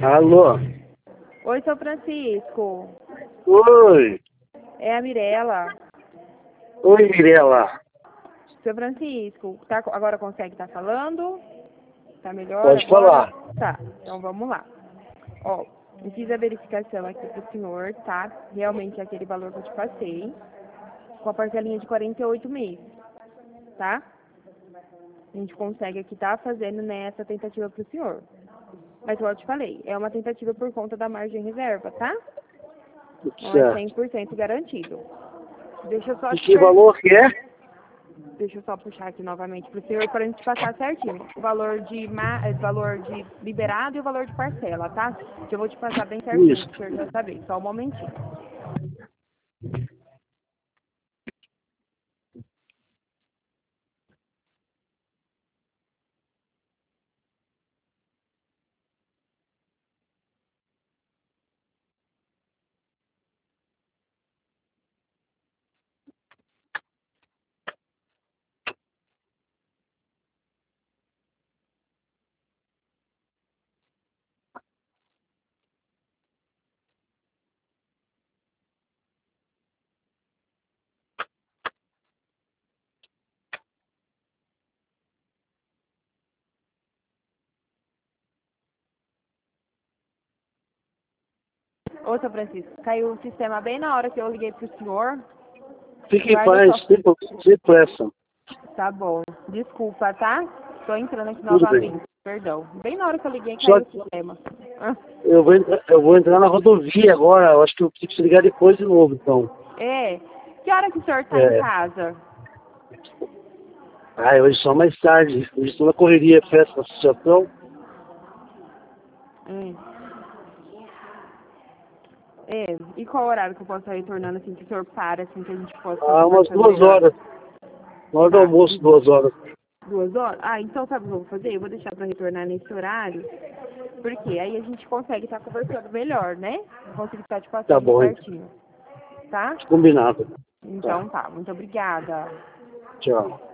Alô? Oi, seu Francisco. Oi. É a Mirella. Oi, Mirella. Seu Francisco, agora consegue estar falando? Tá melhor Pode agora? falar. Tá, então vamos lá. Ó, eu fiz a verificação aqui pro senhor, tá? Realmente é aquele valor que eu te passei, com a parcelinha de 48 meses, tá? A gente consegue aqui tá fazendo nessa tentativa pro senhor. Mas igual eu te falei, é uma tentativa por conta da margem reserva, tá? Não é Certo. 100% garantido. Deixa eu só E te que valor que é? Deixa eu só puxar aqui novamente para o senhor para a gente passar certinho. O valor valor de liberado e o valor de parcela, tá? Que eu vou te passar bem certinho Isso. para o senhor já saber. Só um momentinho. Ô, seu Francisco, caiu o sistema bem na hora que eu liguei pro senhor. Fique em Guarda paz, só. sem pressa. Tá bom. Desculpa, tá? Tô entrando aqui Tudo bem. novamente. Perdão. Bem na hora que eu liguei, Só caiu o sistema. Ah, eu vou entrar na rodovia agora. Eu acho que eu preciso ligar depois de novo, então. é. Que hora que o senhor tá em É. casa? Hoje só mais tarde. Hoje estou na correria, festa, associação. Hum. É, e qual horário que eu posso estar retornando, assim, que o senhor para, assim, que a gente possa estar Umas conversando 2 melhor? horas. Na hora do Tá, almoço, 2 horas. 2 horas? Ah, então sabe o que eu vou fazer? Eu vou deixar pra retornar nesse horário, porque aí a gente consegue estar conversando melhor, né? Conseguir estar te Tá passando bom, então. certinho, tá? Combinado. Tá. Então tá, muito obrigada. Tchau.